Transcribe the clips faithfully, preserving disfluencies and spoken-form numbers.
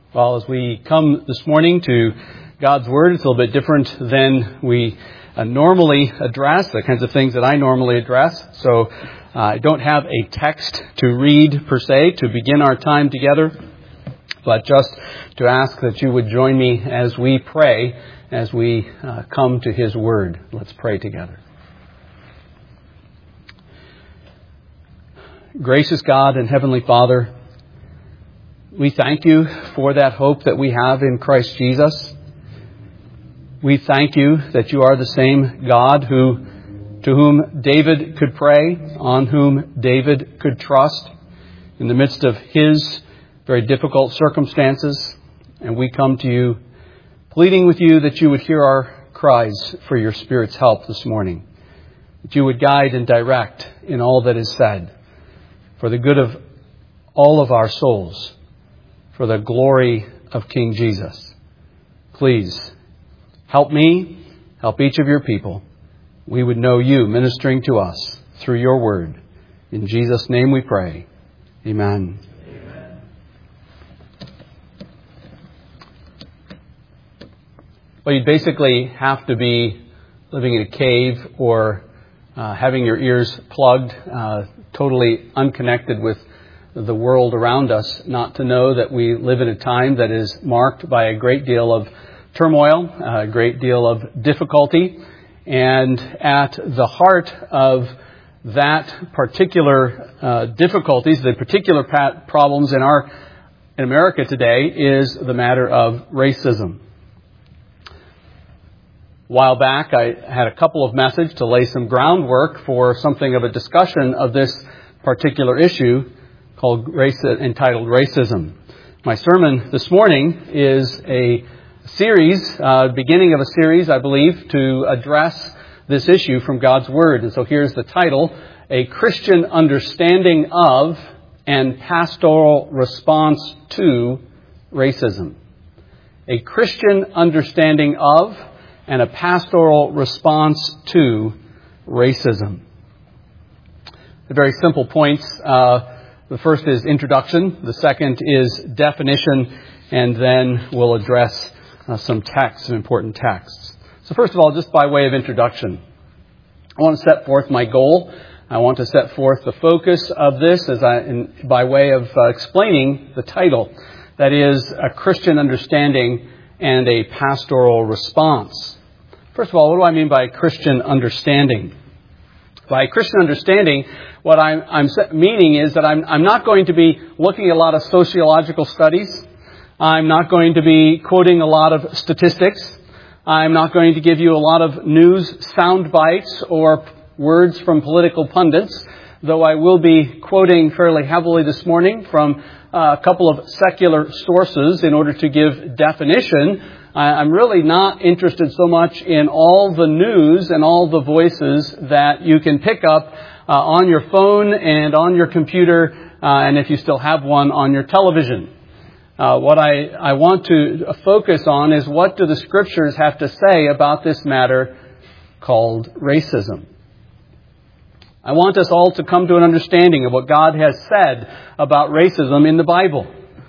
Well, as we come this morning to God's Word, it's a little bit different than we uh, normally address, the kinds of things that I normally address. So uh, I don't have a text to read per se to begin our time together, but just to ask that you would join me as we pray, as we uh, come to His Word. Let's pray together. Gracious God and Heavenly Father, we thank you for that hope that we have in Christ Jesus. We thank you that you are the same God who, to whom David could pray, on whom David could trust in the midst of his very difficult circumstances. And we come to you pleading with you that you would hear our cries for your Spirit's help this morning, that you would guide and direct in all that is said for the good of all of our souls, for the glory of King Jesus. Please help me, help each of your people. We would know you ministering to us through your word. In Jesus' name we pray. Amen. Amen. Well, you'd basically have to be living in a cave or uh, having your ears plugged, uh, totally unconnected with the world around us, not to know that we live in a time that is marked by a great deal of turmoil, a great deal of difficulty. And at the heart of that particular uh, difficulties, the particular pat- problems in our in America today is the matter of racism. A while back, I had a couple of messages to lay some groundwork for something of a discussion of this particular issue, called race, entitled Racism. My sermon this morning is a series, uh, beginning of a series, I believe, to address this issue from God's Word. And so here's the title, A Christian Understanding of and Pastoral Response to Racism. A Christian Understanding of and a Pastoral Response to Racism. The very simple points, uh, The first is introduction, the second is definition, and then we'll address uh, some texts, some important texts. So first of all, just by way of introduction, I want to set forth my goal. I want to set forth the focus of this as I, in, by way of uh, explaining the title. That is, a Christian understanding and a pastoral response. First of all, what do I mean by Christian understanding? By Christian understanding, what I'm, I'm meaning is that I'm, I'm not going to be looking at a lot of sociological studies. I'm not going to be quoting a lot of statistics. I'm not going to give you a lot of news sound bites or words from political pundits, though I will be quoting fairly heavily this morning from a couple of secular sources in order to give definition. I'm really not interested so much in all the news and all the voices that you can pick up uh, on your phone and on your computer, uh, and if you still have one, on your television. Uh, what I, I want to focus on is what do the Scriptures have to say about this matter called racism. I want us all to come to an understanding of what God has said about racism in the Bible.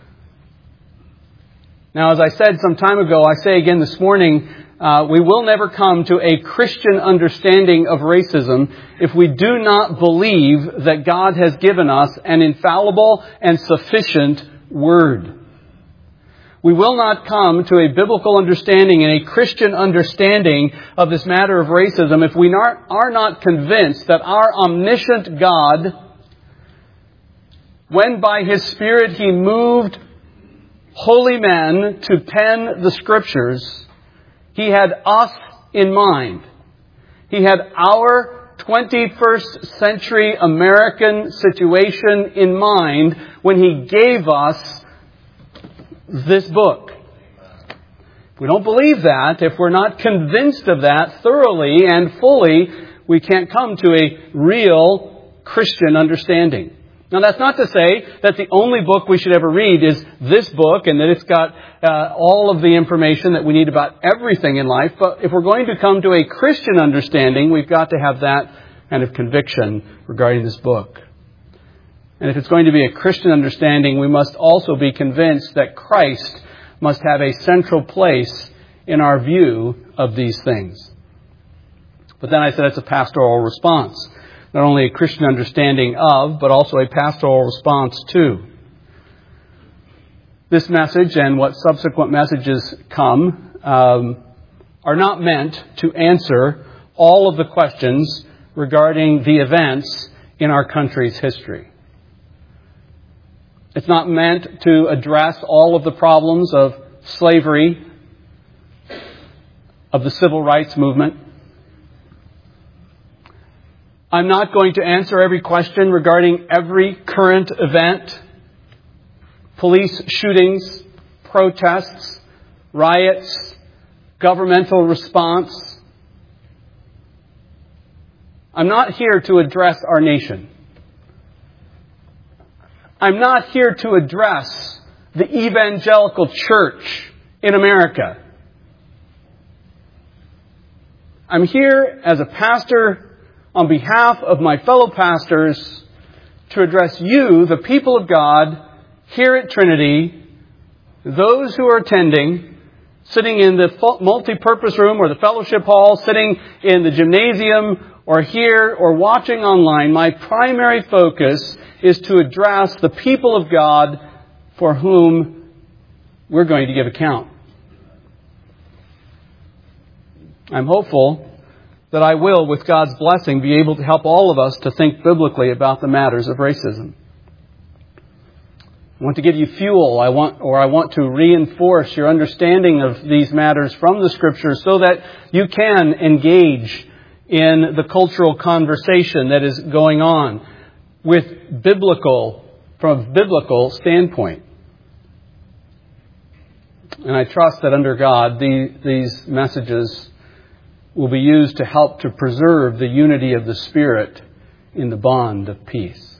Now, as I said some time ago, I say again this morning, uh, we will never come to a Christian understanding of racism if we do not believe that God has given us an infallible and sufficient Word. We will not come to a biblical understanding and a Christian understanding of this matter of racism if we not, are not convinced that our omniscient God, when by His Spirit He moved holy men to pen the Scriptures, He had us in mind. He had our twenty-first century American situation in mind when He gave us this book. If we don't believe that, if we're not convinced of that thoroughly and fully, we can't come to a real Christian understanding. Now, that's not to say that the only book we should ever read is this book and that it's got uh, all of the information that we need about everything in life. But if we're going to come to a Christian understanding, we've got to have that kind of conviction regarding this book. And if it's going to be a Christian understanding, we must also be convinced that Christ must have a central place in our view of these things. But then I said it's a pastoral response. Not only a Christian understanding of, but also a pastoral response to. This message and what subsequent messages come um, are not meant to answer all of the questions regarding the events in our country's history. It's not meant to address all of the problems of slavery, of the civil rights movement. I'm not going to answer every question regarding every current event, police shootings, protests, riots, governmental response. I'm not here to address our nation. I'm not here to address the evangelical church in America. I'm here as a pastor on behalf of my fellow pastors to address you, the people of God, here at Trinity, those who are attending, sitting in the multi-purpose room or the fellowship hall, sitting in the gymnasium or here or watching online. My primary focus is to address the people of God for whom we're going to give account. I'm hopeful that I will, with God's blessing, be able to help all of us to think biblically about the matters of racism. I want to give you fuel, I want, or I want to reinforce your understanding of these matters from the Scriptures so that you can engage in the cultural conversation that is going on with biblical, from a biblical standpoint. And I trust that under God, the, these messages will be used to help to preserve the unity of the Spirit in the bond of peace.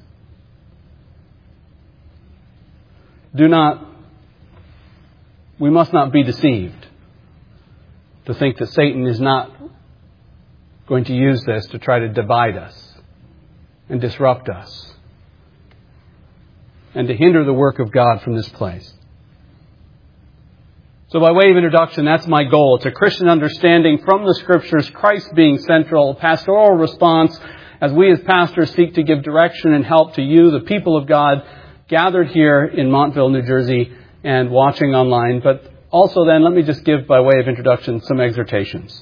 Do not, we must not be deceived to think that Satan is not going to use this to try to divide us and disrupt us and to hinder the work of God from this place. So by way of introduction, that's my goal. It's a Christian understanding from the Scriptures, Christ being central, a pastoral response as we as pastors seek to give direction and help to you, the people of God, gathered here in Montville, New Jersey, and watching online. But also then, let me just give, by way of introduction, some exhortations.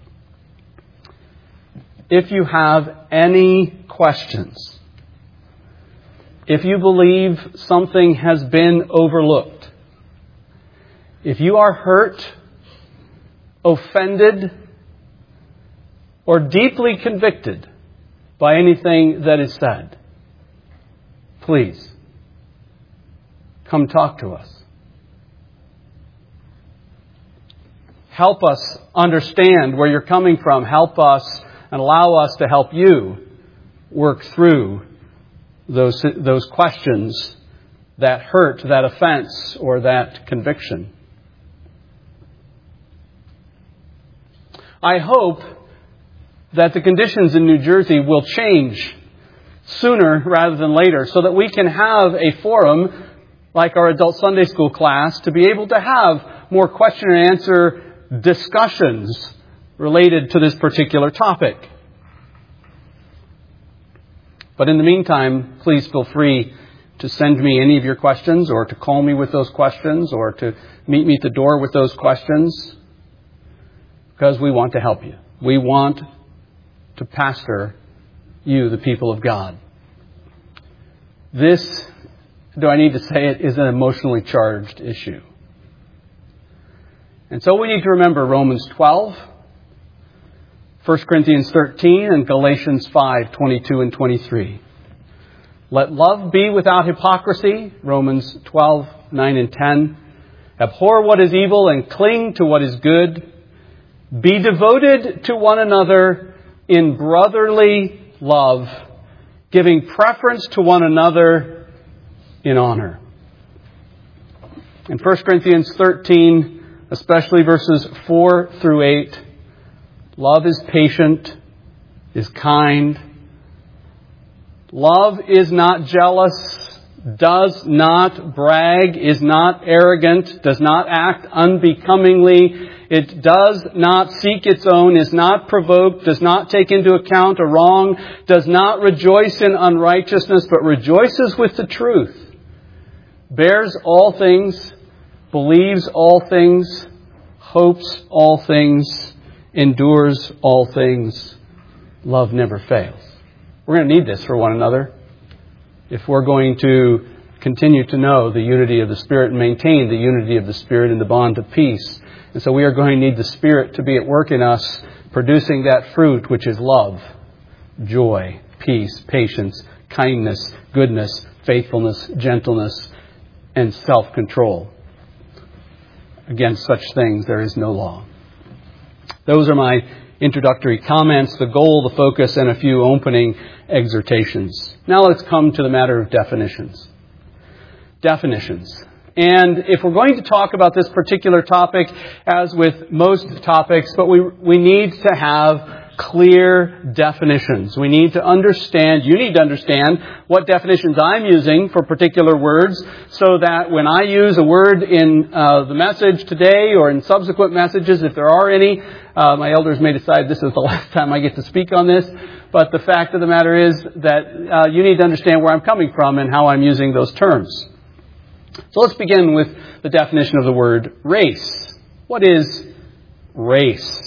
If you have any questions, if you believe something has been overlooked, if you are hurt, offended, or deeply convicted by anything that is said, please come talk to us. Help us understand where you're coming from. Help us and allow us to help you work through those, those questions that hurt, that offense, or that conviction. I hope that the conditions in New Jersey will change sooner rather than later so that we can have a forum like our adult Sunday school class to be able to have more question and answer discussions related to this particular topic. But in the meantime, please feel free to send me any of your questions or to call me with those questions or to meet me at the door with those questions, because we want to help you. We want to pastor you, the people of God. This, do I need to say it, is an emotionally charged issue. And so we need to remember Romans twelve, First Corinthians thirteen, and Galatians five, twenty-two and twenty-three. Let love be without hypocrisy, Romans twelve, nine and ten. Abhor what is evil and cling to what is good. Be devoted to one another in brotherly love, giving preference to one another in honor. In First Corinthians thirteen, especially verses four through eight, love is patient, is kind. Love is not jealous, does not brag, is not arrogant, does not act unbecomingly. It does not seek its own, is not provoked, does not take into account a wrong, does not rejoice in unrighteousness, but rejoices with the truth, bears all things, believes all things, hopes all things, endures all things. Love never fails. We're going to need this for one another if we're going to continue to know the unity of the Spirit and maintain the unity of the Spirit in the bond of peace. And so we are going to need the Spirit to be at work in us, producing that fruit which is love, joy, peace, patience, kindness, goodness, faithfulness, gentleness, and self-control. Against such things there is no law. Those are my introductory comments, the goal, the focus, and a few opening exhortations. Now let's come to the matter of definitions. Definitions. And if we're going to talk about this particular topic, as with most topics, but we we need to have clear definitions. We need to understand, you need to understand what definitions I'm using for particular words, so that when I use a word in uh, the message today or in subsequent messages, if there are any, uh, my elders may decide this is the last time I get to speak on this, but the fact of the matter is that uh, you need to understand where I'm coming from and how I'm using those terms. So let's begin with the definition of the word race. What is race?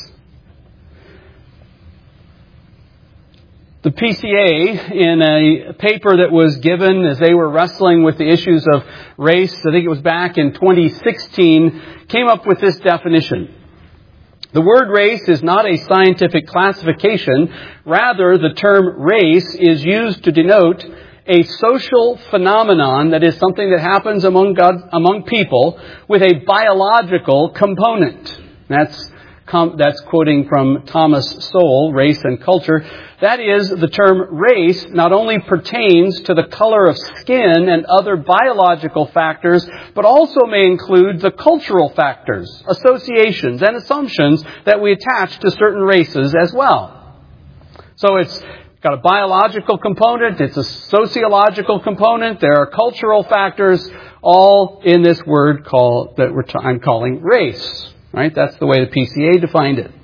The P C A, in a paper that was given as they were wrestling with the issues of race, I think it was back in twenty sixteen, came up with this definition. The word race is not a scientific classification. Rather, the term race is used to denote a social phenomenon that is something that happens among God, among people with a biological component. That's That's quoting from Thomas Sowell, Race and Culture. That is, the term race not only pertains to the color of skin and other biological factors, but also may include the cultural factors, associations, and assumptions that we attach to certain races as well. So it's got a biological component, it's a sociological component, there are cultural factors, all in this word called that we're t- I'm calling race. Right? That's the way the P C A defined it.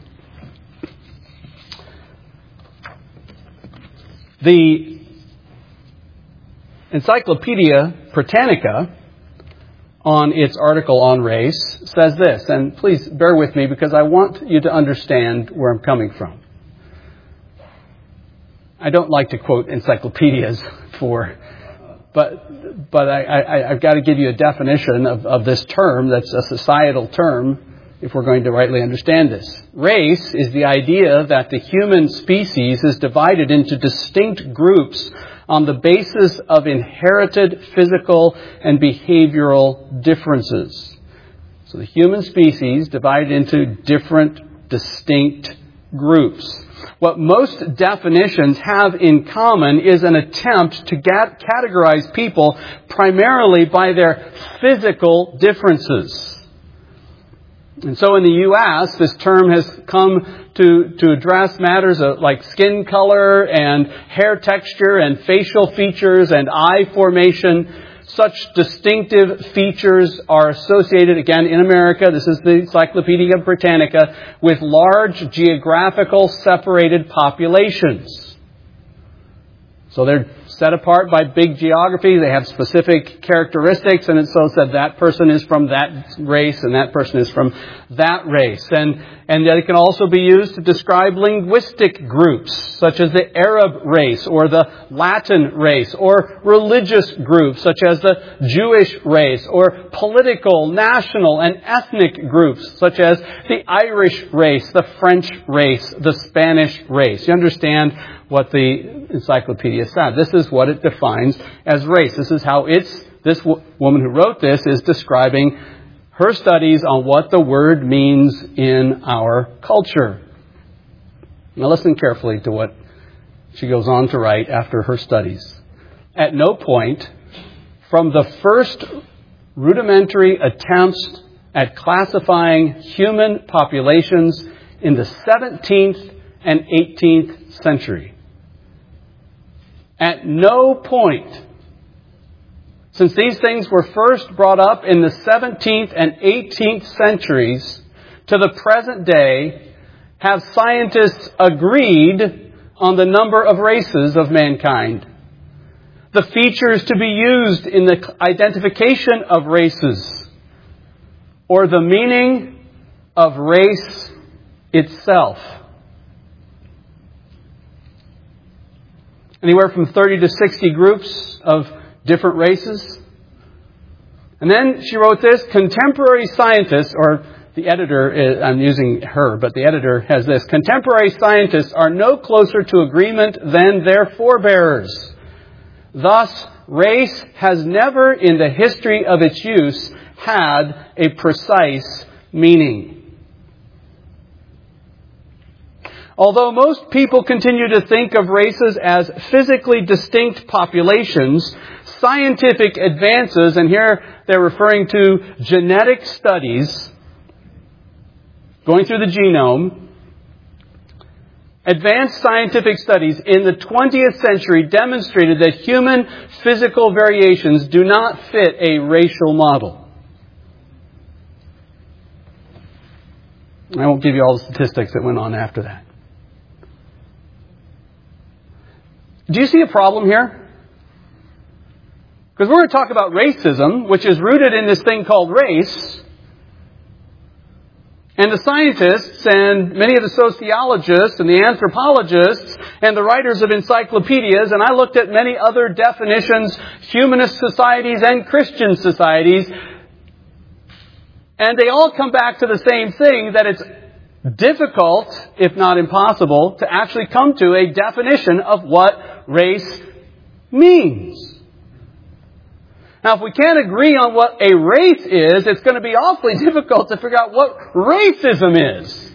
The Encyclopedia Britannica, on its article on race, says this, and please bear with me because I want you to understand where I'm coming from. I don't like to quote encyclopedias for, but but I, I, I've got to give you a definition of, of this term that's a societal term if we're going to rightly understand this. Race is the idea that the human species is divided into distinct groups on the basis of inherited physical and behavioral differences. So the human species divided into different, distinct groups. What most definitions have in common is an attempt to get, categorize people primarily by their physical differences. And so in the U S, this term has come to, to address matters of, like skin color and hair texture and facial features and eye formation. Such distinctive features are associated, again, in America, this is the Encyclopedia Britannica, with large geographical separated populations. So they're set apart by big geography. They have specific characteristics, and it's so said that person is from that race and that person is from that race. And and that it can also be used to describe linguistic groups, such as the Arab race or the Latin race, or religious groups, such as the Jewish race, or political, national, and ethnic groups, such as the Irish race, the French race, the Spanish race. You understand what the encyclopedia said. This is what it defines as race. This is how it's, this w- woman who wrote this is describing her studies on what the word means in our culture. Now listen carefully to what she goes on to write after her studies. At no point from the first rudimentary attempts at classifying human populations in the seventeenth and eighteenth century, at no point since these things were first brought up in the seventeenth and eighteenth centuries to the present day, have scientists agreed on the number of races of mankind, the features to be used in the identification of races, or the meaning of race itself. Anywhere from thirty to sixty groups of different races. And then she wrote this: contemporary scientists, or the editor, I'm using her, but the editor has this: contemporary scientists are no closer to agreement than their forebears. Thus, race has never in the history of its use had a precise meaning. Although most people continue to think of races as physically distinct populations, scientific advances, and here they're referring to genetic studies, going through the genome, advanced scientific studies in the twentieth century demonstrated that human physical variations do not fit a racial model. I won't give you all the statistics that went on after that. Do you see a problem here? Because we're going to talk about racism, which is rooted in this thing called race. And the scientists and many of the sociologists and the anthropologists and the writers of encyclopedias, and I looked at many other definitions, humanist societies and Christian societies, and they all come back to the same thing, that it's difficult, if not impossible, to actually come to a definition of what race means. Now, if we can't agree on what a race is, it's going to be awfully difficult to figure out what racism is.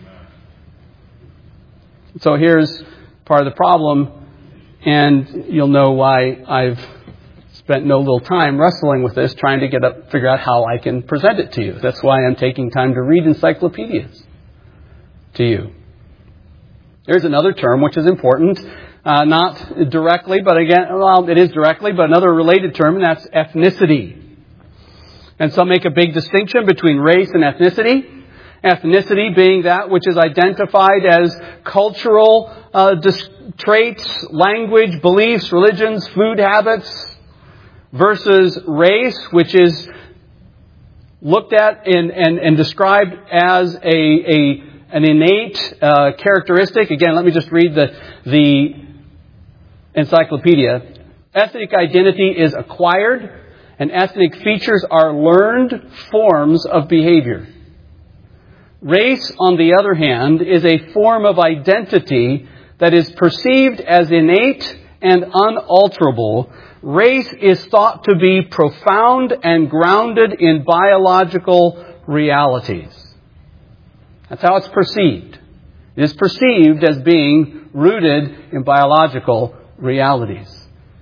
So here's part of the problem, and you'll know why I've spent no little time wrestling with this, trying to get up, figure out how I can present it to you. That's why I'm taking time to read encyclopedias to you. There's another term which is important. Uh, not directly, but again, well, it is directly, but another related term, and that's ethnicity. And some make a big distinction between race and ethnicity. Ethnicity being that which is identified as cultural uh, dis- traits, language, beliefs, religions, food habits, versus race, which is looked at in, and, and described as a, a an innate uh, characteristic. Again, let me just read the the encyclopedia. Ethnic identity is acquired, and ethnic features are learned forms of behavior. Race, on the other hand, is a form of identity that is perceived as innate and unalterable. Race is thought to be profound and grounded in biological realities. That's how it's perceived. It is perceived as being rooted in biological realities.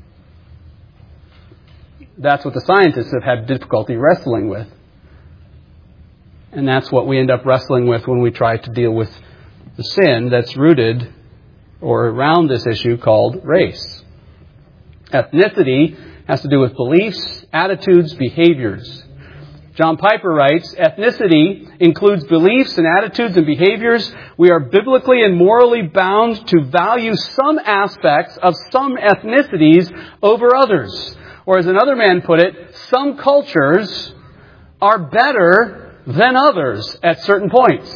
That's what the scientists have had difficulty wrestling with. And that's what we end up wrestling with when we try to deal with the sin that's rooted or around this issue called race. Ethnicity has to do with beliefs, attitudes, behaviors. John Piper writes, ethnicity includes beliefs and attitudes and behaviors. We are biblically and morally bound to value some aspects of some ethnicities over others. Or as another man put it, some cultures are better than others at certain points.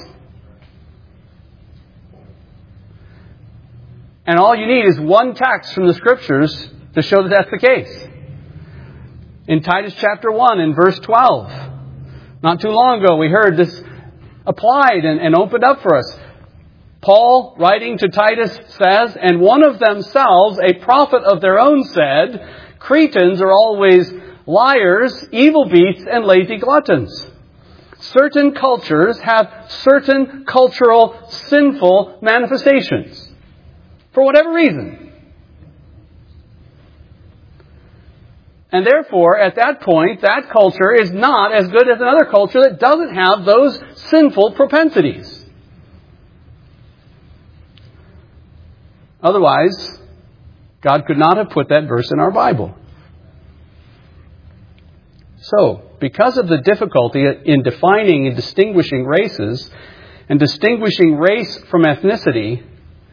And all you need is one text from the Scriptures to show that that's the case. In Titus chapter one and verse twelve, not too long ago we heard this applied and, and opened up for us. Paul, writing to Titus, says, and one of themselves, a prophet of their own, said, Cretans are always liars, evil beasts, and lazy gluttons. Certain cultures have certain cultural sinful manifestations. For whatever reason. And therefore, at that point, that culture is not as good as another culture that doesn't have those sinful propensities. Otherwise, God could not have put that verse in our Bible. So, because of the difficulty in defining and distinguishing races, and distinguishing race from ethnicity,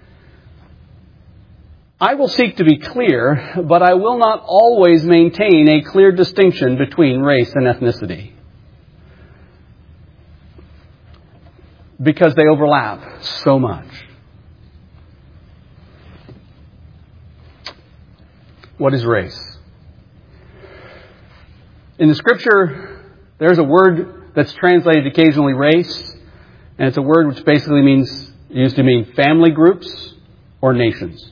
I will seek to be clear, but I will not always maintain a clear distinction between race and ethnicity, because they overlap so much. What is race? In the Scripture, there's a word that's translated occasionally race, and it's a word which basically means, used to mean family groups or nations.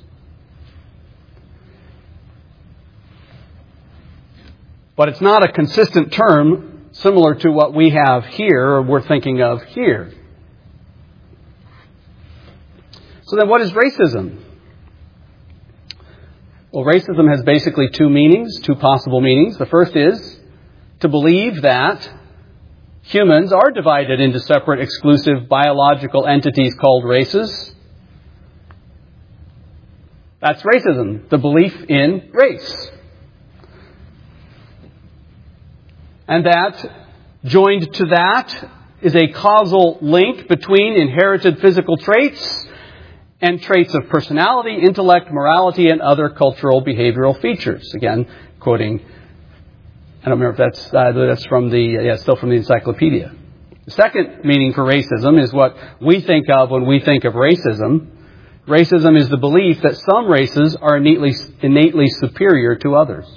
But it's not a consistent term similar to what we have here, or we're thinking of here. So then what is racism? Well, racism has basically two meanings, two possible meanings. The first is to believe that humans are divided into separate, exclusive biological entities called races. That's racism, the belief in race. And that, joined to that, is a causal link between inherited physical traits and traits of personality, intellect, morality, and other cultural behavioral features. Again, quoting, I don't remember if that's uh, that's from the, uh, yeah, still from the encyclopedia. The second meaning for racism is what we think of when we think of racism. Racism is the belief that some races are innately, innately superior to others.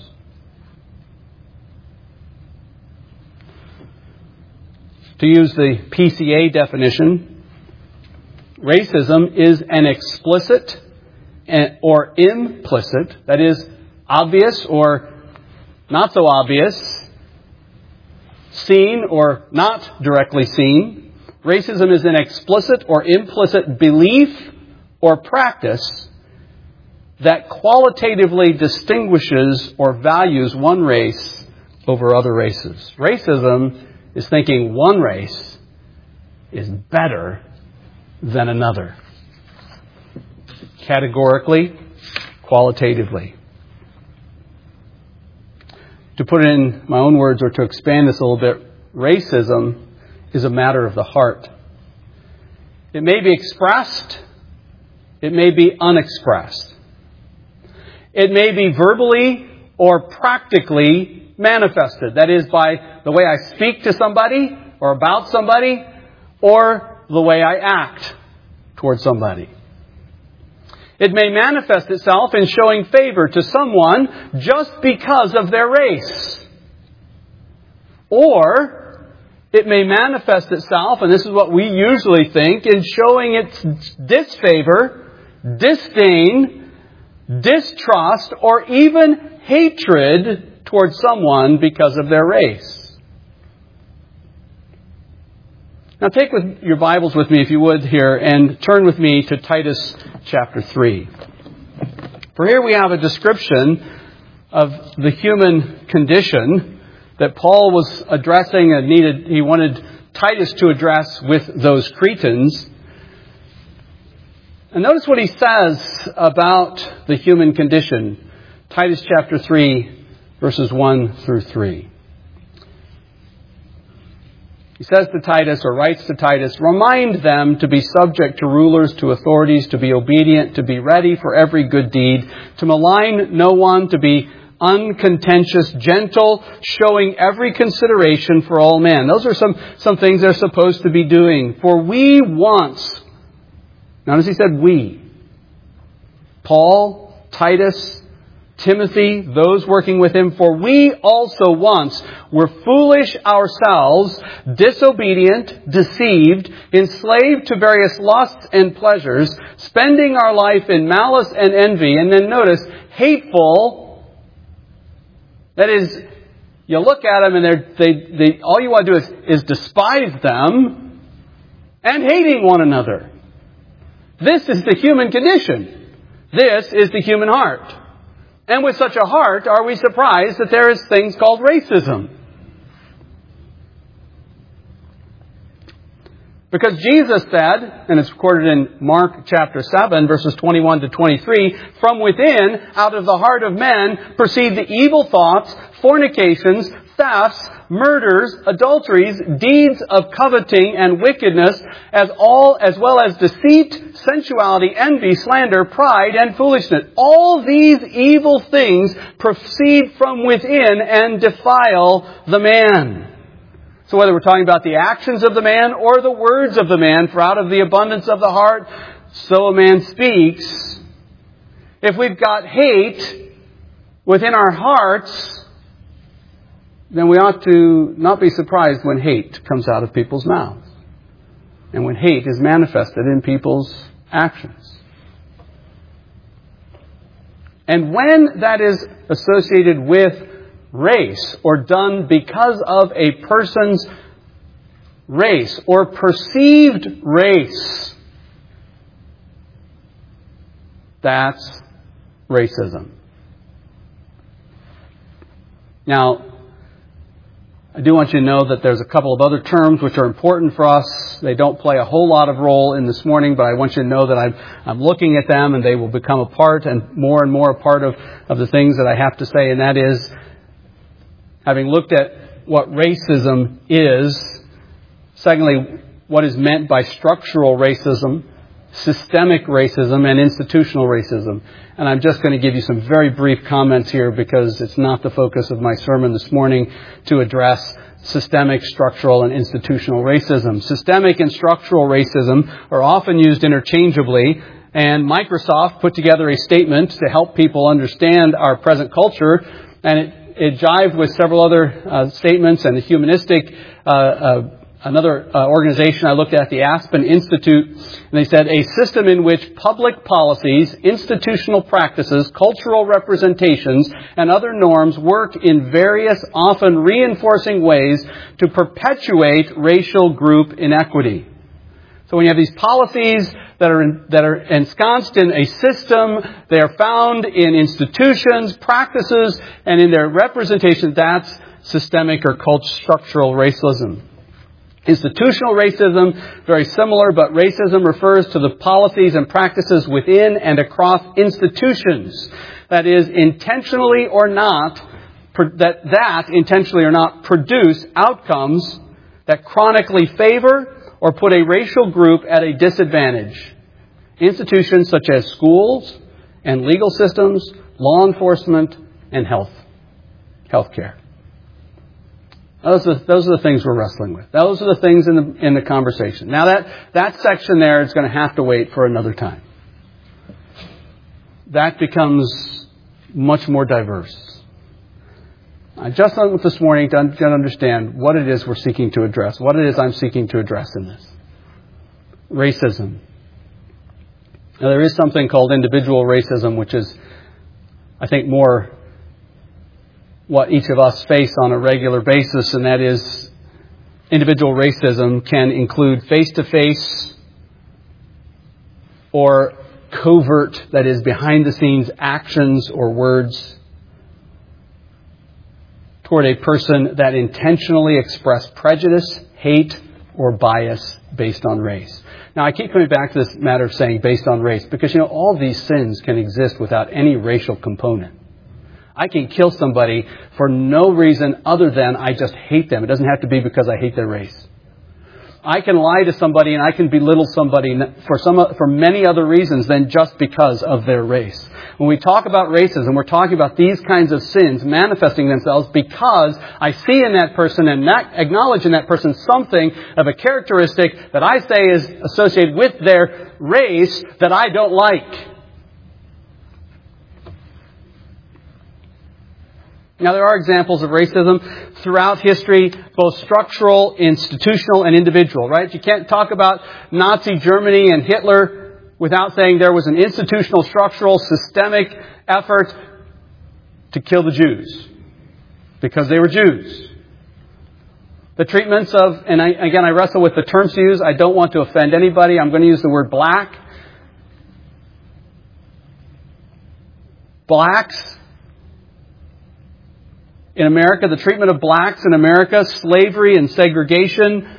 To use the P C A definition, racism is an explicit or implicit, that is, obvious or not so obvious, seen or not directly seen. Racism is an explicit or implicit belief or practice that qualitatively distinguishes or values one race over other races. Racism is thinking one race is better than another. Categorically, qualitatively. To put it in my own words, or to expand this a little bit, racism is a matter of the heart. It may be expressed, it may be unexpressed. It may be verbally or practically manifested. That is, by the way I speak to somebody or about somebody, or the way I act towards somebody. It may manifest itself in showing favor to someone just because of their race. Or it may manifest itself, and this is what we usually think, in showing its disfavor, disdain, distrust, or even hatred towards someone because of their race. Now take with your Bibles with me, if you would, here, and turn with me to Titus chapter three. For here we have a description of the human condition that Paul was addressing and needed, he wanted Titus to address with those Cretans. And notice what he says about the human condition. Titus chapter three, verses one through three. He says to Titus, or writes to Titus, remind them to be subject to rulers, to authorities, to be obedient, to be ready for every good deed, to malign no one, to be uncontentious, gentle, showing every consideration for all men. Those are some, some things they're supposed to be doing. For we once, notice he said we, Paul, Titus, Timothy, those working with him, for we also once were foolish ourselves, disobedient, deceived, enslaved to various lusts and pleasures, spending our life in malice and envy, and then notice, hateful. That is, you look at them and they're, they, they, all you want to do is, is despise them, and hating one another. This is the human condition. This is the human heart. And with such a heart, are we surprised that there is things called racism? Because Jesus said, and it's recorded in Mark chapter seven, verses twenty-one to twenty-three, from within, out of the heart of men, proceed the evil thoughts, fornications, thefts, murders, adulteries, deeds of coveting and wickedness, as all as well as deceit, sensuality, envy, slander, pride, and foolishness. All these evil things proceed from within and defile the man. So whether we're talking about the actions of the man or the words of the man, for out of the abundance of the heart, so a man speaks. If we've got hate within our hearts, then we ought to not be surprised when hate comes out of people's mouths. And when hate is manifested in people's actions. And when that is associated with race, or done because of a person's race or perceived race, that's racism. Now, I do want you to know that there's a couple of other terms which are important for us. They don't play a whole lot of role in this morning, but I want you to know that I'm, I'm looking at them, and they will become a part and more and more a part of, of the things that I have to say, and that is, having looked at what racism is, secondly, what is meant by structural racism, systemic racism, and institutional racism. And I'm just going to give you some very brief comments here because it's not the focus of my sermon this morning to address systemic, structural, and institutional racism. Systemic and structural racism are often used interchangeably, and Microsoft put together a statement to help people understand our present culture, and it It jived with several other uh, statements and the humanistic, uh, uh, another uh, organization I looked at, the Aspen Institute, and they said, a system in which public policies, institutional practices, cultural representations, and other norms work in various, often reinforcing ways to perpetuate racial group inequity. So when you have these policies that are in, that are ensconced in a system, they are found in institutions, practices, and in their representation, that's systemic or cultural structural racism. Institutional racism, very similar, but racism refers to the policies and practices within and across institutions. That is, intentionally or not, that, that intentionally or not produce outcomes that chronically favor or put a racial group at a disadvantage. Institutions such as schools and legal systems, law enforcement, and health, healthcare. Those are, those are the things we're wrestling with. Those are the things in the, in the conversation. Now that, that section there is going to have to wait for another time. That becomes much more diverse. I just want this morning to understand what it is we're seeking to address, what it is I'm seeking to address in this. Racism. Now, there is something called individual racism, which is, I think, more what each of us face on a regular basis, and that is individual racism can include face-to-face or covert, that is, behind-the-scenes actions or words toward a person that intentionally express prejudice, hate, or bias based on race. Now, I keep coming back to this matter of saying based on race because, you know, all these sins can exist without any racial component. I can kill somebody for no reason other than I just hate them. It doesn't have to be because I hate their race. I can lie to somebody and I can belittle somebody for some for many other reasons than just because of their race. When we talk about racism, we're talking about these kinds of sins manifesting themselves because I see in that person and not acknowledge in that person something of a characteristic that I say is associated with their race that I don't like. Now, there are examples of racism throughout history, both structural, institutional, and individual, right? You can't talk about Nazi Germany and Hitler without saying there was an institutional, structural, systemic effort to kill the Jews because they were Jews. The treatments of, and I, again, I wrestle with the terms to use. I don't want to offend anybody. I'm going to use the word black. Blacks in America, the treatment of blacks in America, slavery and segregation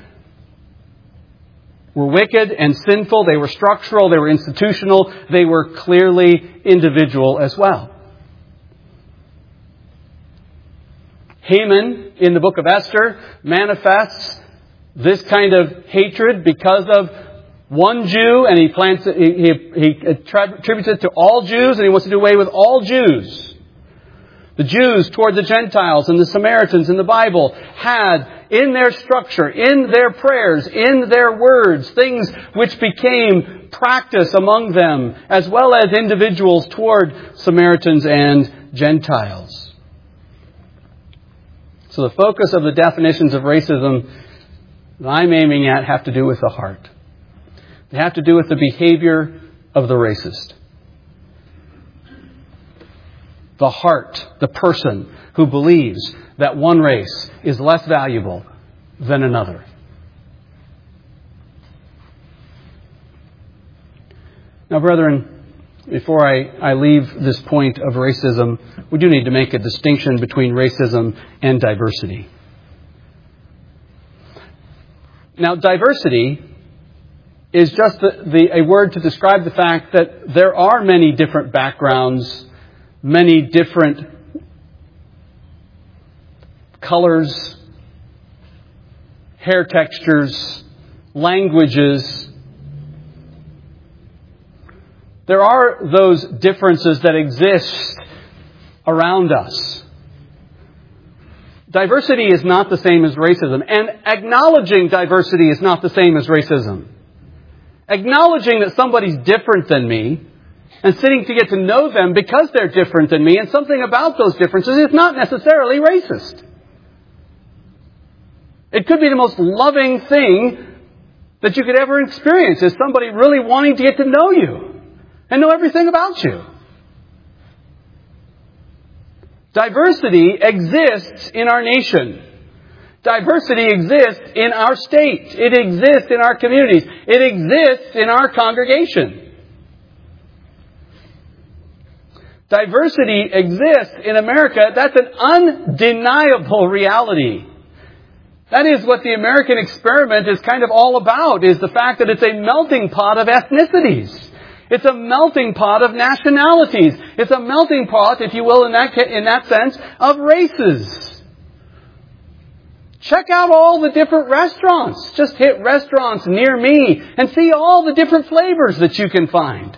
were wicked and sinful. They were structural. They were institutional. They were clearly individual as well. Haman in the book of Esther manifests this kind of hatred because of one Jew, and he plants it, he, he, he attributes it to all Jews, and he wants to do away with all Jews. The Jews toward the Gentiles and the Samaritans in the Bible had in their structure, in their prayers, in their words, things which became practice among them, as well as individuals toward Samaritans and Gentiles. So the focus of the definitions of racism that I'm aiming at have to do with the heart. They have to do with the behavior of the racist. The heart, the person who believes that one race is less valuable than another. Now, brethren, before I, I leave this point of racism, we do need to make a distinction between racism and diversity. Now, diversity is just the, the, a word to describe the fact that there are many different backgrounds, many different colors, hair textures, languages. There are those differences that exist around us. Diversity is not the same as racism, and acknowledging diversity is not the same as racism. Acknowledging that somebody's different than me and sitting to get to know them because they're different than me and something about those differences is not necessarily racist. It could be the most loving thing that you could ever experience, is somebody really wanting to get to know you and know everything about you. Diversity exists in our nation. Diversity exists in our state. It exists in our communities. It exists in our congregation. Diversity exists in America. That's an undeniable reality. That is what the American experiment is kind of all about, is the fact that it's a melting pot of ethnicities. It's a melting pot of nationalities. It's a melting pot, if you will, in that, in that sense, of races. Check out all the different restaurants. Just hit restaurants near me and see all the different flavors that you can find.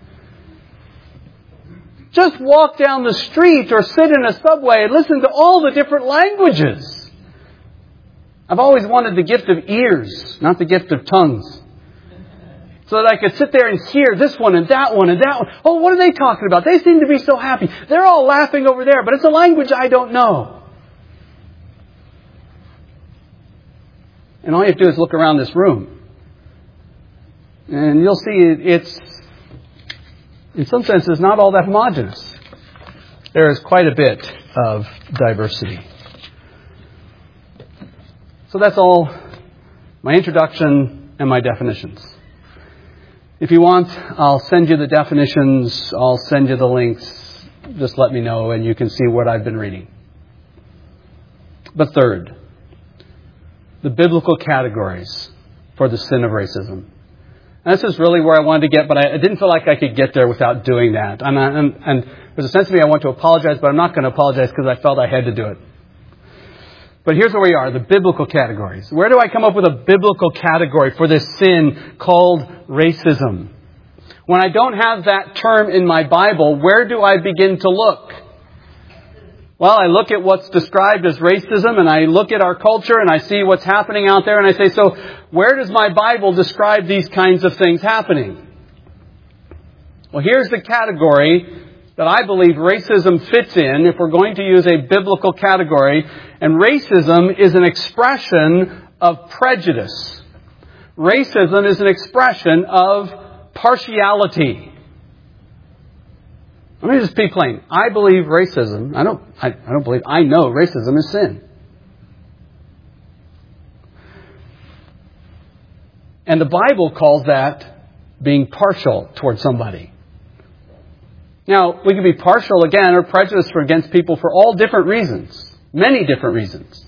Just walk down the street or sit in a subway and listen to all the different languages. I've always wanted the gift of ears, not the gift of tongues. So that I could sit there and hear this one and that one and that one. Oh, what are they talking about? They seem to be so happy. They're all laughing over there, but it's a language I don't know. And all you have to do is look around this room. And you'll see it's, in some senses, not all that homogeneous. There is quite a bit of diversity. So that's all my introduction and my definitions. If you want, I'll send you the definitions. I'll send you the links. Just let me know and you can see what I've been reading. But third, the biblical categories for the sin of racism. And this is really where I wanted to get, but I, I didn't feel like I could get there without doing that. And, I, and, and there's a sense of me I want to apologize, but I'm not going to apologize because I felt I had to do it. But here's where we are, the biblical categories. Where do I come up with a biblical category for this sin called racism? When I don't have that term in my Bible, where do I begin to look? Well, I look at what's described as racism, and I look at our culture, and I see what's happening out there, and I say, so where does my Bible describe these kinds of things happening? Well, here's the category that I believe racism fits in, if we're going to use a biblical category. And racism is an expression of prejudice. Racism is an expression of partiality. Let me just be plain. I believe racism, I don't, I, I don't believe, I know racism is sin. And the Bible calls that being partial toward somebody. Now, we can be partial again or prejudiced against people for all different reasons. Many different reasons.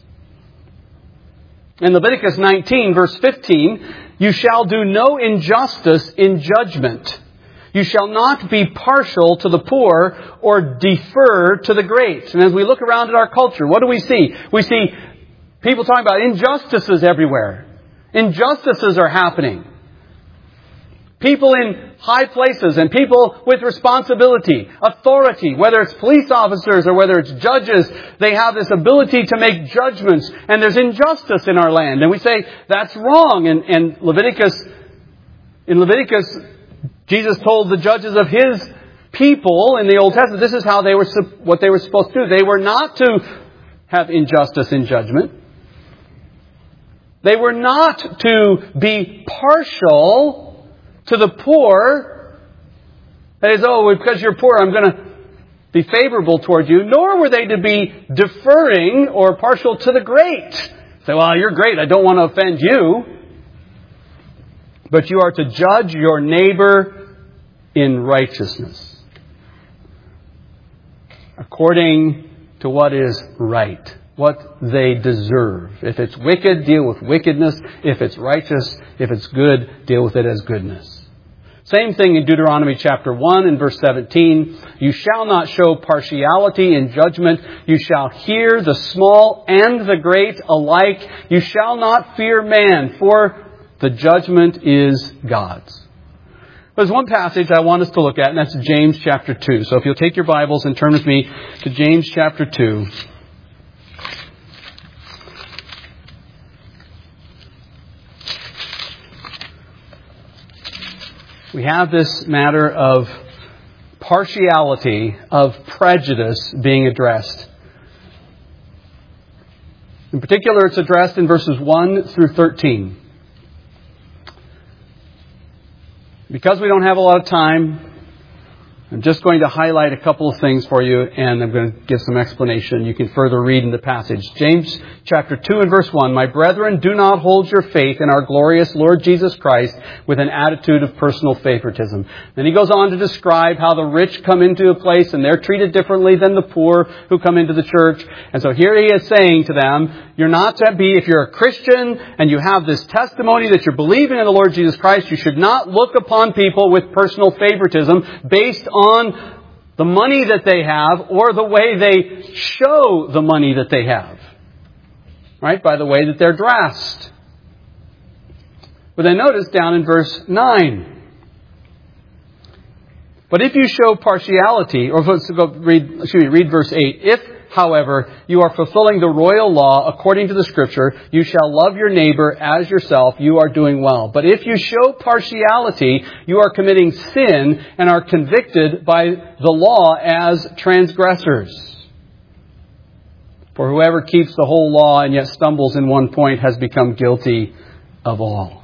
In Leviticus nineteen, verse fifteen, you shall do no injustice in judgment. You shall not be partial to the poor or defer to the great. And as we look around at our culture, what do we see? We see people talking about injustices everywhere. Injustices are happening. People in high places and people with responsibility, authority, whether it's police officers or whether it's judges, they have this ability to make judgments. And there's injustice in our land. And we say, that's wrong. And, and Leviticus, in Leviticus, Jesus told the judges of His people in the Old Testament, this is how they were, what they were supposed to do. They were not to have injustice in judgment. They were not to be partial to the poor. That is, oh, because you're poor, I'm going to be favorable toward you. Nor were they to be deferring or partial to the great. Say, well, you're great, I don't want to offend you. But you are to judge your neighbor in righteousness, according to what is right, what they deserve. If it's wicked, deal with wickedness. If it's righteous, if it's good, deal with it as goodness. Same thing in Deuteronomy chapter one and verse seventeen. You shall not show partiality in judgment. You shall hear the small and the great alike. You shall not fear man, for the judgment is God's. There's one passage I want us to look at, and that's James chapter two. So if you'll take your Bibles and turn with me to James chapter two. We have this matter of partiality, of prejudice being addressed. In particular, it's addressed in verses one through thirteen. Because we don't have a lot of time, I'm just going to highlight a couple of things for you, and I'm going to give some explanation. You can further read in the passage. James chapter two and verse one. My brethren, do not hold your faith in our glorious Lord Jesus Christ with an attitude of personal favoritism. Then he goes on to describe how the rich come into a place and they're treated differently than the poor who come into the church. And so here he is saying to them, you're not to be, if you're a Christian and you have this testimony that you're believing in the Lord Jesus Christ, you should not look upon people with personal favoritism based on the money that they have or the way they show the money that they have. Right? By the way that they're dressed. But then notice down in verse nine. But if you show partiality, or let's go read, excuse me, read verse eight. If, however, you are fulfilling the royal law according to the Scripture, you shall love your neighbor as yourself, you are doing well. But if you show partiality, you are committing sin and are convicted by the law as transgressors. For whoever keeps the whole law and yet stumbles in one point has become guilty of all.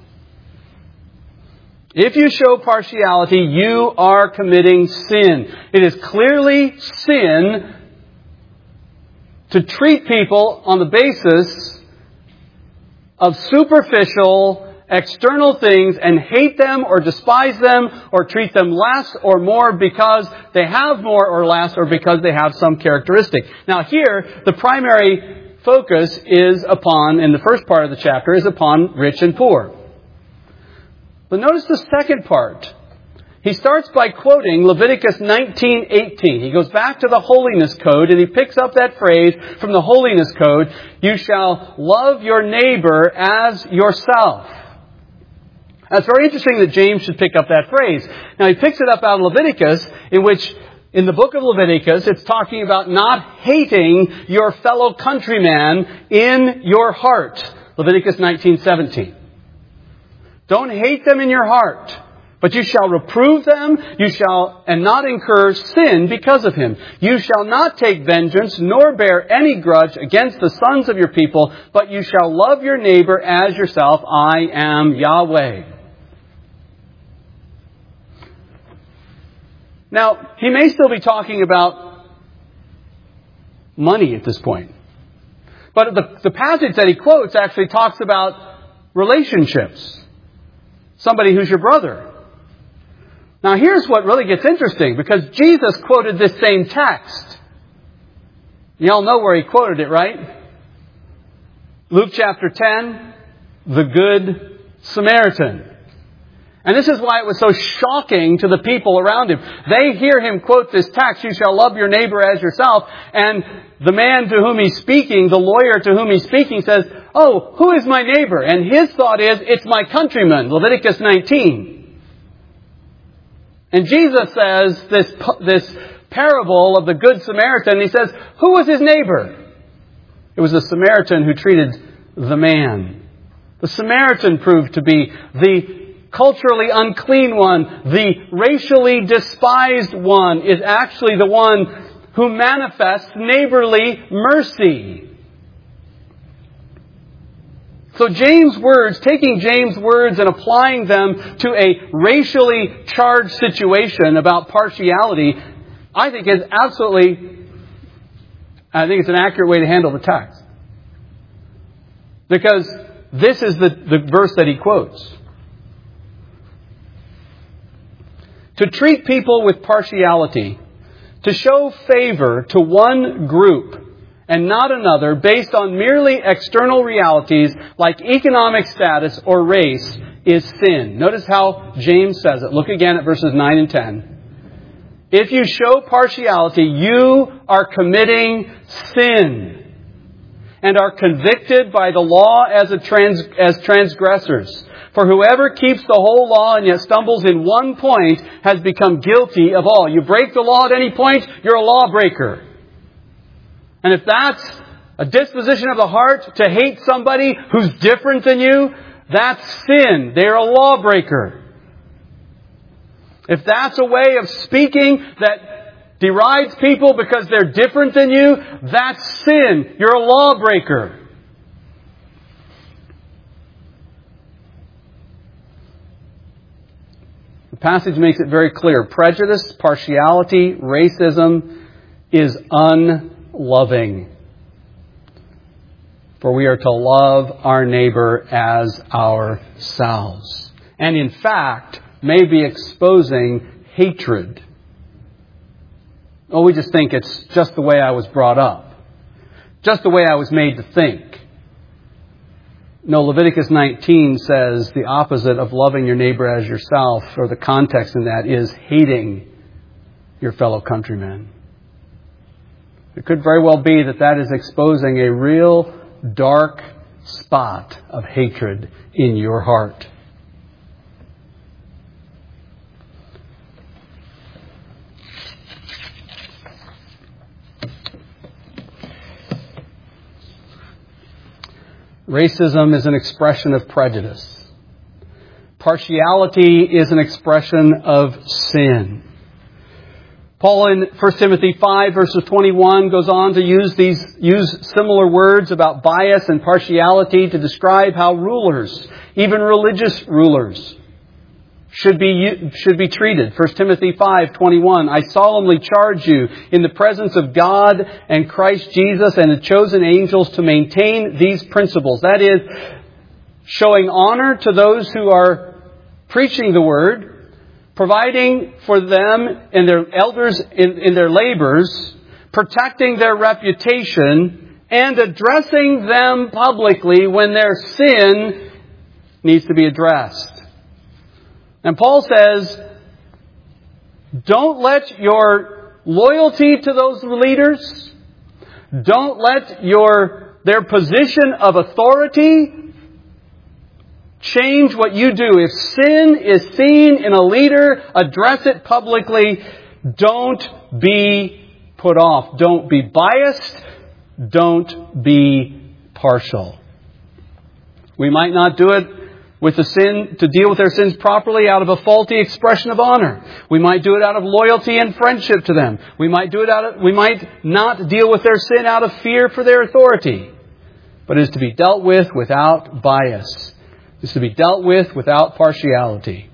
If you show partiality, you are committing sin. It is clearly sin to treat people on the basis of superficial, external things and hate them or despise them or treat them less or more because they have more or less or because they have some characteristic. Now here, the primary focus is upon, in the first part of the chapter, is upon rich and poor. But notice the second part. He starts by quoting Leviticus nineteen eighteen. He goes back to the Holiness Code and he picks up that phrase from the Holiness Code. You shall love your neighbor as yourself. That's very interesting that James should pick up that phrase. Now he picks it up out of Leviticus, in which in the book of Leviticus it's talking about not hating your fellow countryman in your heart. Leviticus nineteen seventeen. Don't hate them in your heart, but you shall reprove them, you shall, and not incur sin because of him. You shall not take vengeance, nor bear any grudge against the sons of your people, but you shall love your neighbor as yourself. I am Yahweh. Now, he may still be talking about money at this point. But the, the passage that he quotes actually talks about relationships. Somebody who's your brother. Now here's what really gets interesting, because Jesus quoted this same text. You all know where he quoted it, right? Luke chapter ten, the Good Samaritan. And this is why it was so shocking to the people around him. They hear him quote this text, "You shall love your neighbor as yourself." And the man to whom he's speaking, the lawyer to whom he's speaking, says, "Oh, who is my neighbor?" And his thought is, it's my countryman, Leviticus nineteen. And Jesus says this, this parable of the Good Samaritan. He says, who was his neighbor? It was the Samaritan who treated the man. The Samaritan proved to be the culturally unclean one. The racially despised one is actually the one who manifests neighborly mercy. So James' words, taking James' words and applying them to a racially charged situation about partiality, I think is absolutely, I think it's an accurate way to handle the text. Because this is the, the verse that he quotes. To treat people with partiality, to show favor to one group and not another based on merely external realities like economic status or race is sin. Notice how James says it. Look again at verses nine and ten. If you show partiality, you are committing sin and are convicted by the law as a trans, as transgressors. For whoever keeps the whole law and yet stumbles in one point has become guilty of all. You break the law at any point, you're a lawbreaker. And if that's a disposition of the heart to hate somebody who's different than you, that's sin. They're a lawbreaker. If that's a way of speaking that derides people because they're different than you, that's sin. You're a lawbreaker. The passage makes it very clear. Prejudice, partiality, racism is unloving. For we are to love our neighbor as ourselves. And in fact, may be exposing hatred. Oh, we just think it's just the way I was brought up. Just the way I was made to think. No, Leviticus nineteen says the opposite of loving your neighbor as yourself, or the context in that is hating your fellow countrymen. It could very well be that that is exposing a real dark spot of hatred in your heart. Racism is an expression of prejudice. Partiality is an expression of sin. Paul in First Timothy five verses twenty-one goes on to use these use similar words about bias and partiality to describe how rulers, even religious rulers, should be should be treated. First Timothy five twenty-one, I solemnly charge you in the presence of God and Christ Jesus and the chosen angels to maintain these principles. That is, showing honor to those who are preaching the word, providing for them and their elders in, in their labors, protecting their reputation, and addressing them publicly when their sin needs to be addressed. And Paul says, don't let your loyalty to those leaders, don't let your their position of authority change what you do. If sin is seen in a leader, address it publicly. Don't be put off. Don't be biased. Don't be partial. We might not do it with the sin, to deal with their sins properly out of a faulty expression of honor. We might do it out of loyalty and friendship to them. We might do it out of, we might not deal with their sin out of fear for their authority. But it is to be dealt with without bias. It is to be dealt with without partiality.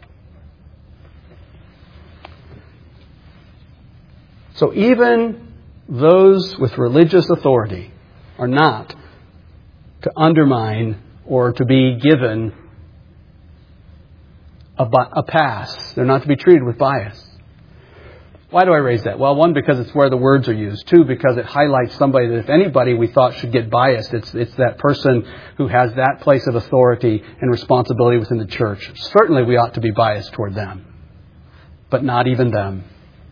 So even those with religious authority are not to undermine or to be given a, a pass. They're not to be treated with bias. Why do I raise that? Well, one, because it's where the words are used. Two, because it highlights somebody that if anybody we thought should get biased, it's it's that person who has that place of authority and responsibility within the church. Certainly we ought to be biased toward them, but not even them.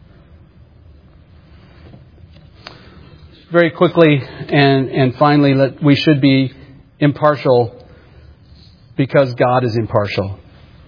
Very quickly and, and finally, let, we should be impartial because God is impartial.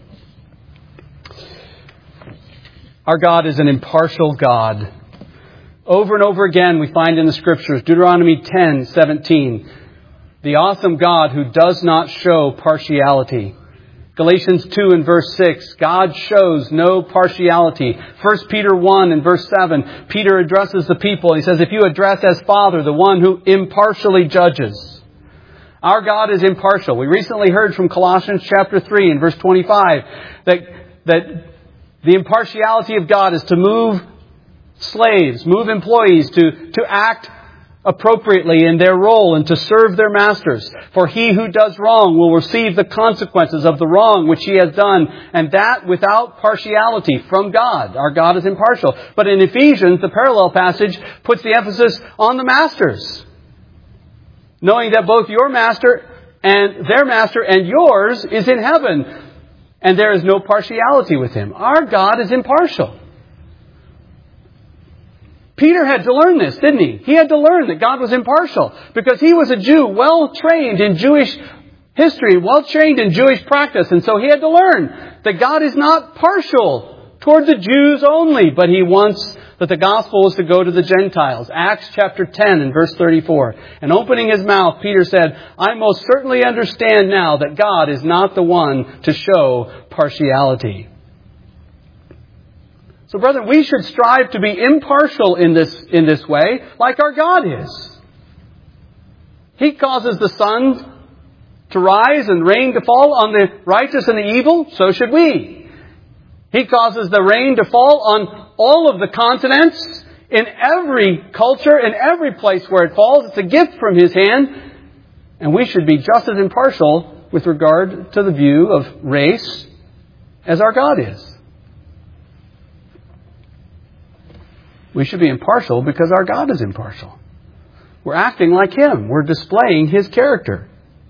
Our God is an impartial God. Over and over again we find in the Scriptures, Deuteronomy ten seventeen, the awesome God who does not show partiality. Galatians two and verse six, God shows no partiality. First Peter one and verse seven, Peter addresses the people. He says, if you address as Father, the one who impartially judges. Our God is impartial. We recently heard from Colossians chapter three and verse twenty-five that, that the impartiality of God is to move slaves, move employees to, to act appropriately in their role and to serve their masters. For he who does wrong will receive the consequences of the wrong which he has done, and that without partiality from God. Our God is impartial. But in Ephesians, the parallel passage puts the emphasis on the masters, knowing that both your master and their master and yours is in heaven, and there is no partiality with him. Our God is impartial. Peter had to learn this, didn't he? He had to learn that God was impartial because he was a Jew, well trained in Jewish history, well trained in Jewish practice. And so he had to learn that God is not partial toward the Jews only, but he wants that the gospel is to go to the Gentiles. Acts chapter ten and verse thirty-four. And opening his mouth, Peter said, I most certainly understand now that God is not the one to show partiality. So, brethren, we should strive to be impartial in this, in this way, like our God is. He causes the sun to rise and rain to fall on the righteous and the evil, so should we. He causes the rain to fall on all of the continents, in every culture, in every place where it falls. It's a gift from His hand. And we should be just as impartial with regard to the view of race as our God is. We should be impartial because our God is impartial. We're acting like Him. We're displaying His character.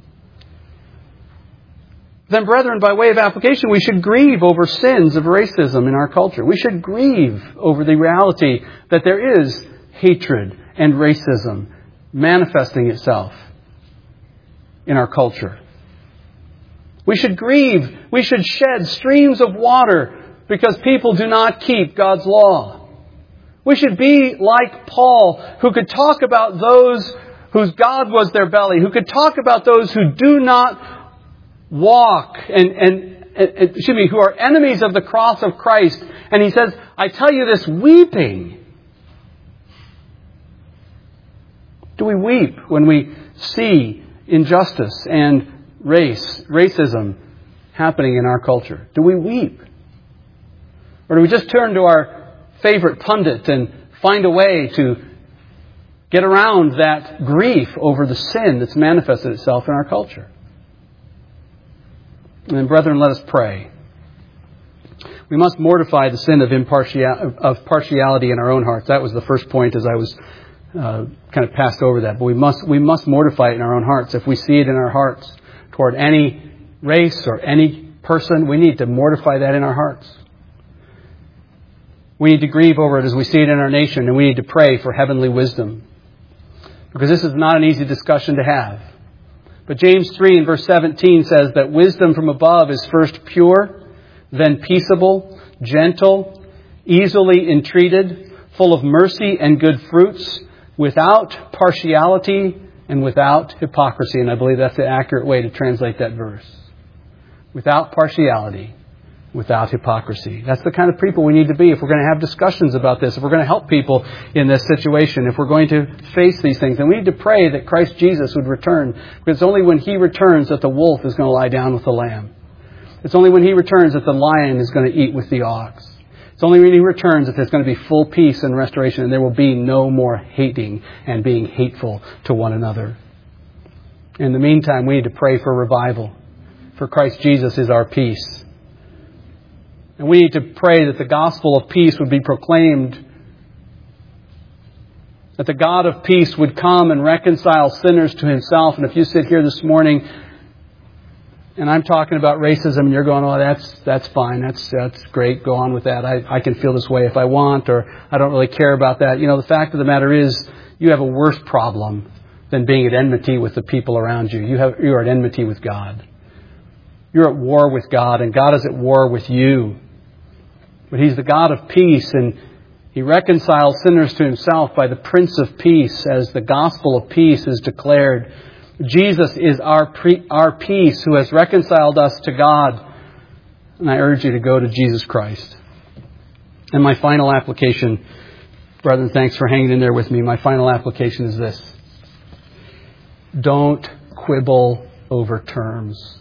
Then, brethren, by way of application, we should grieve over sins of racism in our culture. We should grieve over the reality that there is hatred and racism manifesting itself in our culture. We should grieve. We should shed streams of water because people do not keep God's law. We should be like Paul, who could talk about those whose God was their belly, who could talk about those who do not walk and, and, and excuse me, who are enemies of the cross of Christ. And he says, I tell you this weeping. Do we weep when we see injustice and race, racism happening in our culture? Do we weep? Or do we just turn to our favorite pundit and find a way to get around that grief over the sin that's manifested itself in our culture? And brethren, let us pray. We must mortify the sin of impartial, of partiality in our own hearts. That was the first point as I was uh, kind of passed over that. But we must we must mortify it in our own hearts. If we see it in our hearts toward any race or any person, we need to mortify that in our hearts. We need to grieve over it as we see it in our nation, and we need to pray for heavenly wisdom. Because this is not an easy discussion to have. But James three and verse seventeen says that wisdom from above is first pure, then peaceable, gentle, easily entreated, full of mercy and good fruits, without partiality and without hypocrisy. And I believe that's the accurate way to translate that verse. Without partiality, without hypocrisy. That's the kind of people we need to be if we're going to have discussions about this, if we're going to help people in this situation, if we're going to face these things. And we need to pray that Christ Jesus would return, because it's only when He returns that the wolf is going to lie down with the lamb. It's only when He returns that the lion is going to eat with the ox. It's only when He returns that there's going to be full peace and restoration, and there will be no more hating and being hateful to one another. In the meantime, we need to pray for revival, for Christ Jesus is our peace. And we need to pray that the gospel of peace would be proclaimed That the God of peace would come and reconcile sinners to Himself. And if you sit here this morning and I'm talking about racism and you're going, oh, that's that's fine, that's that's great, go on with that. I, I can feel this way if I want, or I don't really care about that. You know, the fact of the matter is you have a worse problem than being at enmity with the people around you. You have you are at enmity with God. You're at war with God, and God is at war with you. But He's the God of peace, and He reconciles sinners to Himself by the Prince of Peace, as the gospel of peace is declared. Jesus is our pre- our peace, who has reconciled us to God. And I urge you to go to Jesus Christ. And my final application, brethren, thanks for hanging in there with me. My final application is this. Don't quibble over terms.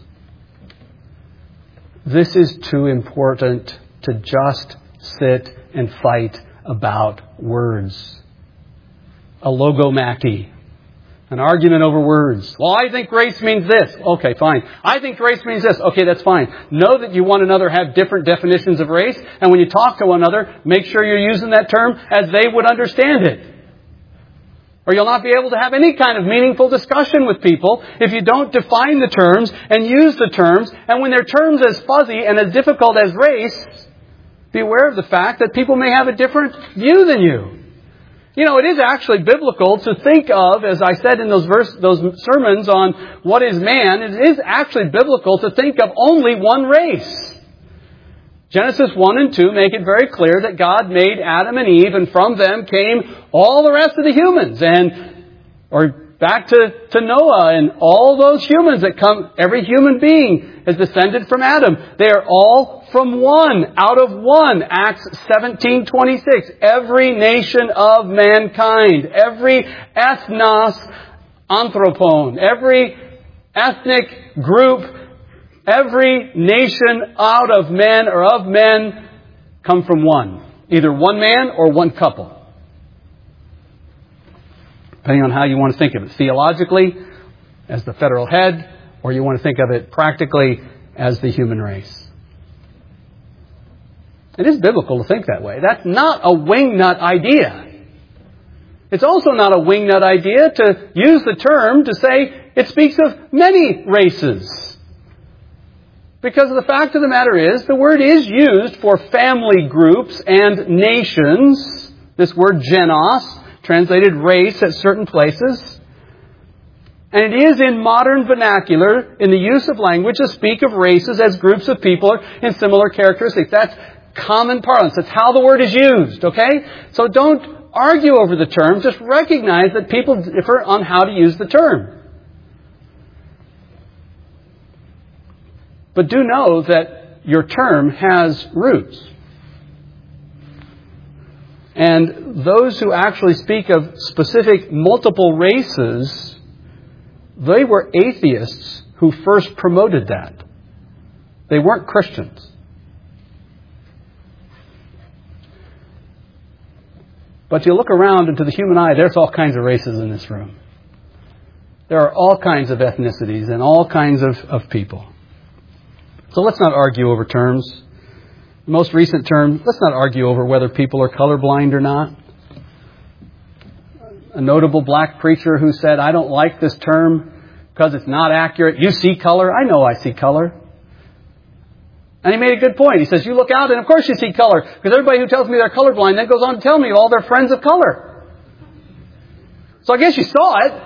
This is too important to just sit and fight about words. A logomachy. An argument over words. Well, I think grace means this. Okay, fine. I think grace means this. Okay, that's fine. Know that you one another have different definitions of grace, and when you talk to one another, make sure you're using that term as they would understand it. Or you'll not be able to have any kind of meaningful discussion with people if you don't define the terms and use the terms. And when they're terms as fuzzy and as difficult as race, be aware of the fact that people may have a different view than you. You know, it is actually biblical to think of, as I said in those verse, those sermons on what is man, it is actually biblical to think of only one race. Genesis one and two make it very clear that God made Adam and Eve, and from them came all the rest of the humans. And, or back to, to Noah and all those humans that come, every human being is descended from Adam. They are all from one, out of one. Acts seventeen twenty-six. Every nation of mankind, every ethnos anthropon, every ethnic group, every nation out of men or of men come from one. Either one man or one couple. Depending on how you want to think of it. Theologically, as the federal head, or you want to think of it practically as the human race. It is biblical to think that way. That's not a wingnut idea. It's also not a wingnut idea to use the term to say it speaks of many races. Because the fact of the matter is, the word is used for family groups and nations. This word genos, translated race at certain places. And it is in modern vernacular, in the use of language, to speak of races as groups of people in similar characteristics. That's common parlance. That's how the word is used, okay? So don't argue over the term. Just recognize that people differ on how to use the term. But do know that your term has roots. And those who actually speak of specific multiple races, they were atheists who first promoted that. They weren't Christians. But you look around into the human eye, there's all kinds of races in this room. There are all kinds of ethnicities and all kinds of, of people. So let's not argue over terms. The most recent term, let's not argue over whether people are colorblind or not. A notable black preacher who said, I don't like this term because it's not accurate. You see color? I know I see color. And he made a good point. He says, you look out and of course you see color. Because everybody who tells me they're colorblind then goes on to tell me all their friends of color. So I guess you saw it.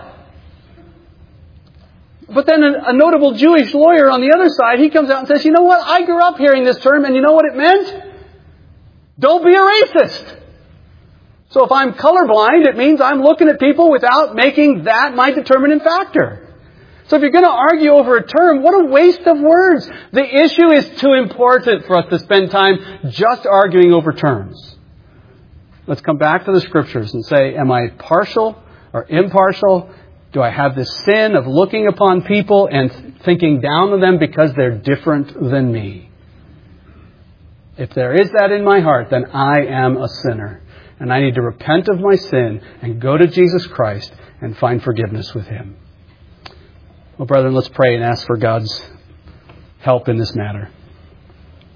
But then a, a notable Jewish lawyer on the other side, he comes out and says, you know what? I grew up hearing this term and you know what it meant? Don't be a racist. So if I'm colorblind, it means I'm looking at people without making that my determining factor. So if you're going to argue over a term, what a waste of words. The issue is too important for us to spend time just arguing over terms. Let's come back to the Scriptures and say, am I partial or impartial? Do I have this sin of looking upon people and thinking down on them because they're different than me? If there is that in my heart, then I am a sinner. And I need to repent of my sin and go to Jesus Christ and find forgiveness with Him. Well, brethren, let's pray and ask for God's help in this matter.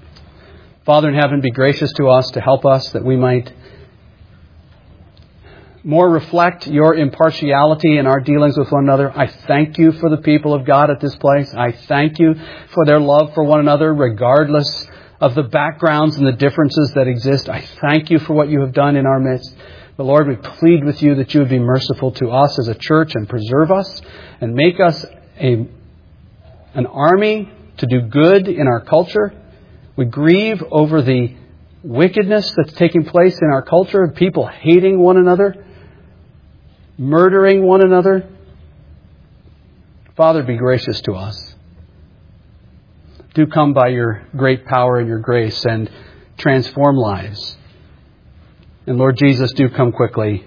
Father in heaven, be gracious to us to help us that we might more reflect your impartiality in our dealings with one another. I thank you for the people of God at this place. I thank you for their love for one another, regardless of the backgrounds and the differences that exist. I thank you for what you have done in our midst. But Lord, we plead with you that you would be merciful to us as a church and preserve us and make us a, an army to do good in our culture. We grieve over the wickedness that's taking place in our culture, people hating one another, murdering one another. Father, be gracious to us. Do come by your great power and your grace and transform lives. And Lord Jesus, do come quickly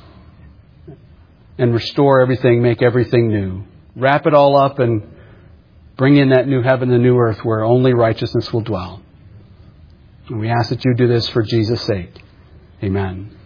and restore everything, make everything new. Wrap it all up and bring in that new heaven and new earth where only righteousness will dwell. And we ask that you do this for Jesus' sake. Amen.